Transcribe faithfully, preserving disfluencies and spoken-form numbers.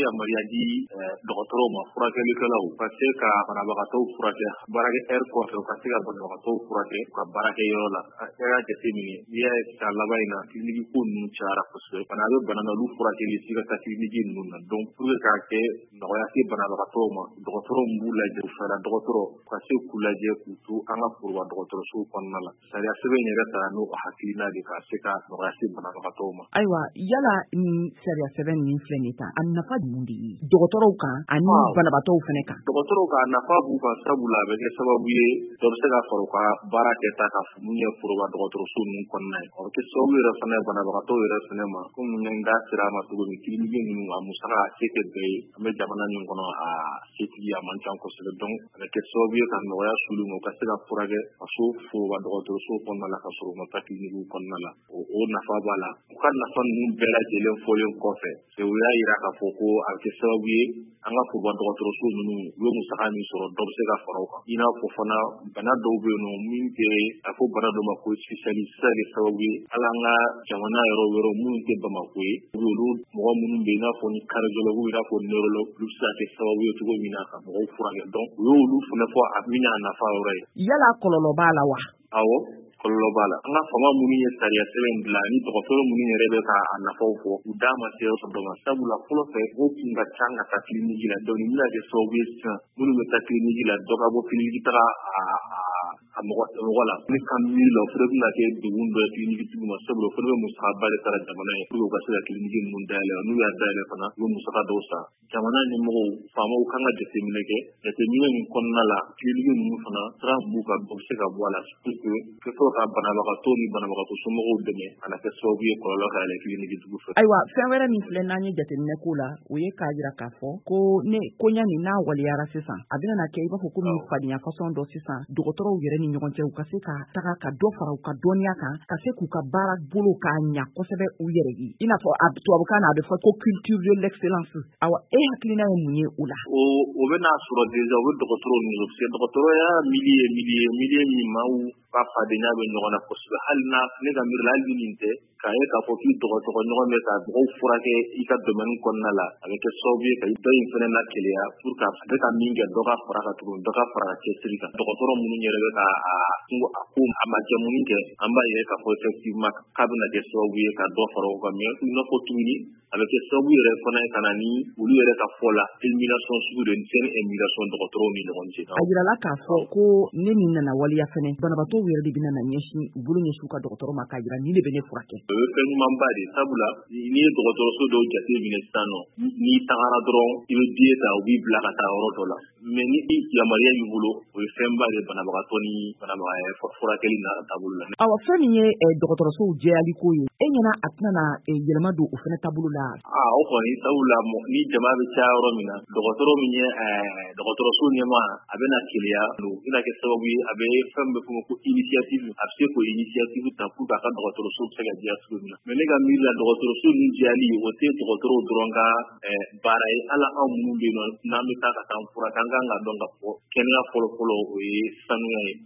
yamaruya di dɔgɔtɔrɔw ma furakɛlikɛlaw ka se ka banabagatɔw furakɛ baarakɛ heure kɔfɛ u ka se ka banabagatɔw furakɛ u ka baarakɛ yɔrɔ la a y'a jateminɛ n'i y'a ye ka laban in na kiliniki ko ninnu cayara kosɛbɛ fana a bɛ bana na olu furakɛli f'i ka taa kiliniki ninnu na donc pour que k'a kɛ nɔgɔya se banabagatɔw ma dɔgɔtɔrɔw b'u lajɛ u fɛɛrɛ dɔgɔtɔrɔ ka se k'u lajɛ k'u to an ka foroba dɔgɔtɔrɔsow kɔnɔna la sariya sɛbɛn yɛrɛ ta n'o hakilina de ka se ka nɔgɔya se banabagatɔw ma. Ayiwa yala ni sariya sɛbɛn min filɛ nin ta a nafa jumɛn de ye dɔgɔtɔrɔw kan ani banabagatɔw fɛnɛ kan? Dɔgɔtɔrɔw ka nafa b'u kan sabula a bɛ kɛ sababu ye dɔ bɛ se ka fara u ka baara kɛta ka mun ye foroba dɔgɔtɔrɔso ninnu kɔnɔna ye. A bɛ kɛ sababu yɛrɛ fana ye banabagatɔw yɛrɛ fana ma komi n da sera a ma cogo min kiliniki ninnu a musaka a se tɛ bɛɛ ye an bɛ jamana min kɔnɔ a setigi a man ca kosɛbɛ donc a bɛ kɛ sababu ye ka nɔgɔya s'olu ma u ka se ka furakɛ faso foroba dɔgɔtɔrɔso kɔnɔna la ka sɔrɔ u ma taa kilinikiw kɔnɔna la o o nafa b'a la u ka nafa ninnu bɛɛ lajɛlen fɔlen kɔfɛ u y'a yira k'a fɔ ko a bɛ kɛ sababu ye an ka foroba dɔgɔtɔrɔso ninnu u ye musaka min sɔrɔ dɔ bɛ se ka fara u kan i n'a fɔ fana bana dɔw bɛ yen nɔ min tɛ a fɔ bana dɔ ma ko spécialiste se ka kɛ sababu ye hali an ka jamana yɔrɔ wɛrɛw minnu tɛ Bamako ye olu mɔgɔ minnu bɛ yen i n'a fɔ ni cardiologue i n'a fɔ neurologue olu bɛ se ka kɛ sababu ye cogo min na ka mɔgɔw furakɛ donc u y'olu fana fɔ a min y'a nafa yɔrɔ ye. Yala kɔlɔlɔ b'a la wa? Awɔ kɔlɔlɔ b'a la an ka fama minnu ye sariya sɛbɛn bila ni dɔgɔtɔrɔ minnu yɛrɛ bɛ ka a nafaw fɔ u d'a ma se yɔrɔ dɔ ma sabula fɔlɔ fɛ o tun ka ca ka taa kiliniki la donc nin bɛna kɛ sababu ye sisan minnu bɛ taa kiliniki la dɔ ka bɔ kiliniki taga a a mɔgɔ mɔgɔ la ni kan miiri la o fana bɛna kɛ degun dɔ ye kiliniki ma sabula o fana bɛ musaka ba de sara jamana ye pour que u ka se ka kiliniki ninnu dayɛlɛ n'u y'a dayɛlɛ fana u bɛ musaka dɔw sara jamana ɲɛmɔgɔw faamaw kan ka jateminɛ kɛ jateminɛ min kɔnɔna la kiliniki ninnu fana sira b'u ka bɔ se ka bɔ a la pour que que fɔ ka banabagatɔ ni banabagatɔ somɔgɔw dɛmɛ kana kɛ sababu ye kɔlɔlɔ ka yɛlɛ kiliniki jugu fɛ. Ayiwa fɛn wɛrɛ min filɛ n'an ye jateminɛ ko la o ye k'a jira k'a fɔ ko ne ko ɲani n'a waliyara sisan a bɛna kɛ i b'a fɔ ko min fadenya fasɔn dɔ sisan dɔgɔtɔrɔw yɛrɛ ni ɲɔgɔn cɛ u ka se ka taga ka dɔ fara u ka dɔnniya kan ka se k'u ka baara bolo k'a ɲa kosɛbɛ u yɛrɛ ye i n'a fɔ a tubabukan na a bɛ fɔ ko culture de l'excellence awa e hakilina ye mun ye o la? O o bɛ n'a sɔrɔ déjà o bɛ dɔgɔtɔrɔw ni parce que dɔgɔtɔrɔya mili ye mili ye mili min maaw ka fadenya bɛ ɲɔgɔn na kosɛbɛ hali na ne ka miiri la hali nin tɛ k'a ye k'a fɔ k'i dɔgɔtɔrɔ ɲɔgɔn bɛ ka mɔgɔw furakɛ i ka domaine kɔnɔna la a bɛ kɛ sababu ye ka dɔ in fana la keleya pour que a bɛ ka min kɛ dɔ ka fara kan tuguni dɔ ka fara ka cɛsiri kan dɔgɔtɔrɔ minnu yɛrɛ bɛ ka a a ko a ma kɛ mun kɛ an b'a ye k'a fɔ effectivement k'a bɛna kɛ sababu ye ka dɔ fara o kan mais i n'a fɔ tuguni a bɛ kɛ sababu yɛrɛ fana ye ka na ni olu yɛrɛ ka fɔ la élimination sugu dɔ ni sɛni élimination dɔgɔtɔrɔw ni ɲɔgɔn cɛ. A jirala k'a fɔ ko ne min nana waliya fɛnɛ banabaatɔw yɛrɛ de bɛna na ɲɛsin u bolo ɲɛsin u ka dɔgɔtɔrɔ ma k'a jira ni de bɛ ne furakɛ. O ye fɛn ɲumanba de sabula n'i ye dɔgɔtɔrɔso dɔw jate minɛ sisan nɔ n'i tagara dɔrɔn i bɛ billet ta u b'i bila ka taa yɔrɔ dɔ la mais ni yamaruya y'i bolo o ye fɛnba de banabagatɔ ni banabagatɔ furakɛli n'a taabolo la. Awɔ fɛn min ye dɔgɔtɔrɔsow jɛyali ko ye e ɲɛna a tɛna yɛlɛma don o fɛnɛ taabolo la? Aa o kɔni sabula ni jama bɛ caya yɔrɔ min na dɔgɔtɔrɔ min ye dɔgɔtɔrɔso ɲɛma a bɛna keleya o bɛna kɛ sababu ye a bɛ fɛn bɛ fɔ ko initiative a bɛ se k'o initiative ta pour que a ka dɔgɔtɔrɔso bɛ se ka jɛya cogo min na mais ne ka miiri la dɔgɔtɔrɔso ninnu jɛyali o tɛ dɔgɔtɔrɔw dɔrɔn ka baara ye hali anw minnu bɛ yen nɔ n'an bɛ taa ka taa furakɛ an kan ka dɔn ka fɔ kɛnɛya fɔlɔ fɔlɔ o ye sanuya ye